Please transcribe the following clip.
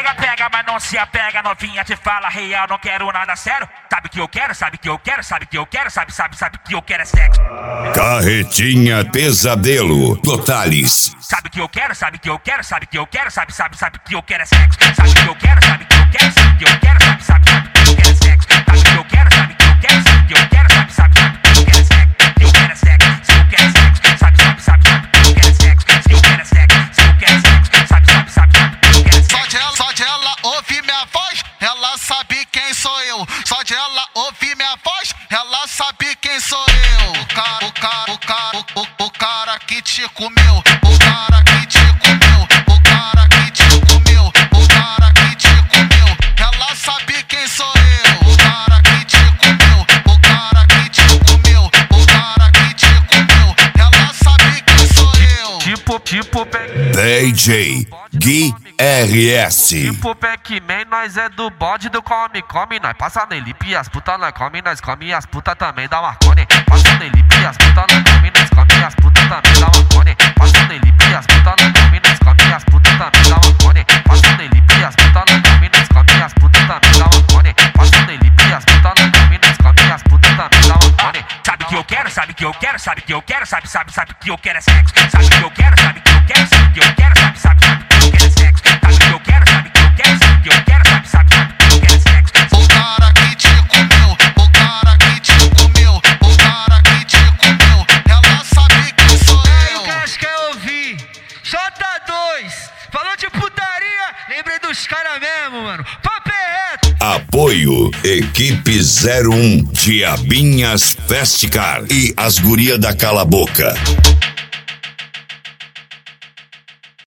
Pega, pega, mas não se apega, novinha te fala real, não quero nada sério. Sabe que eu quero, sabe que eu quero, sabe que eu quero, sabe que eu quero é sexo. Carretinha Pesadelo, Totales. Sabe que eu quero, sabe que eu quero, sabe que eu quero, sabe que eu quero é sexo. Sabe que eu quero, sabe que eu quero, sabe que eu quero, sabe que eu quero é sexo. Sabe que eu quero, sabe que eu quero, sabe que eu quero, sabe que eu quero é sexo. Que eu quero é sexo, se eu quero é sexo, sabe que eu quero é sexo. Se eu quero é sexo, se eu quero é sexo, sabe que eu quero é sexo. Só de ela ouvir minha voz, ela sabe quem sou eu. Só de ela ouvir minha voz, ela sabe quem sou eu. O cara que te comeu, o cara que te comeu, o cara que te comeu, o cara que te comeu, ela sabe quem sou eu. O cara que te comeu, o cara que te comeu, o cara que te comeu, ela sabe quem sou eu. Tipo DJ Gui RS. Tipo Pac-Man, nós é do bode do come, nós passa nele, e as putas nós come e as putas também dá Marconi. Passa nele, e as putas nós come e as putas também dá Marconi. Passa nele, e as putas nós come e as putas também dá Marconi. Passa nele, e as putas nós come e as putas também dá Marconi. Passa nele, e as putas nós come e as putas também dá Marconi. Sabe que eu quero, sabe que eu quero, sabe que eu quero, sabe que eu quero é sexo. Sabe que eu quero, sabe que eu quero, sabe que eu quero, sabe que eu quero é sexo. Sabe que eu quero, sabe que eu quero, sabe que eu quero, sabe que eu quero é sexo. O cara que te comeu, o cara que te comeu, o cara que te comeu, ela sabe quem sou eu. O que quer ouvir? J2, falou de putaria, lembrei dos caras mesmo, mano. Papo é reto. Apoio Equipe 01, Diabinhas Festicar e as Guria da Cala Boca.